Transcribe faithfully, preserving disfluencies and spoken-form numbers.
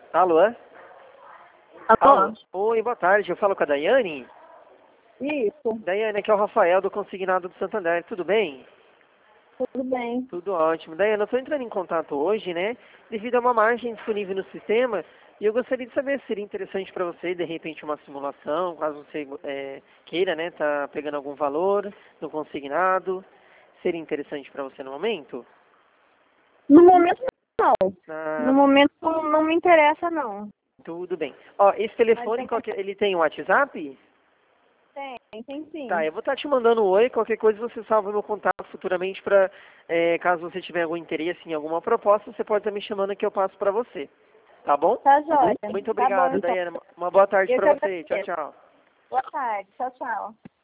Alô? Alô? Oi, boa tarde. Eu falo com a Daiane? Isso, Daiane, aqui é o Rafael do Consignado do Santander. Tudo bem? tudo bem. Tudo ótimo. Daiane, eu estou entrando em contato hoje, né? Devido a uma margem disponível no sistema. E eu gostaria de saber se seria interessante para você, de repente, uma simulação, caso você é, queira, né? Tá pegando algum valor no consignado. Seria interessante para você no momento? No momento não. Ah, No momento não, não me interessa não. tudo bem. Ó, esse telefone, Mas qualquer- ele tem um WhatsApp? tem, tem Tá, sim. eu vou estar te mandando um oi, qualquer coisa você salva meu contato futuramente para, caso você tiver algum interesse em alguma proposta, você pode estar me chamando que eu passo para você. Tá bom? Tá jóia. Muito Tá bom obrigado, então. Daiane. Uma boa tarde Eu que para você. Tchau, agradeço. tchau. Boa tarde. Tchau, tchau.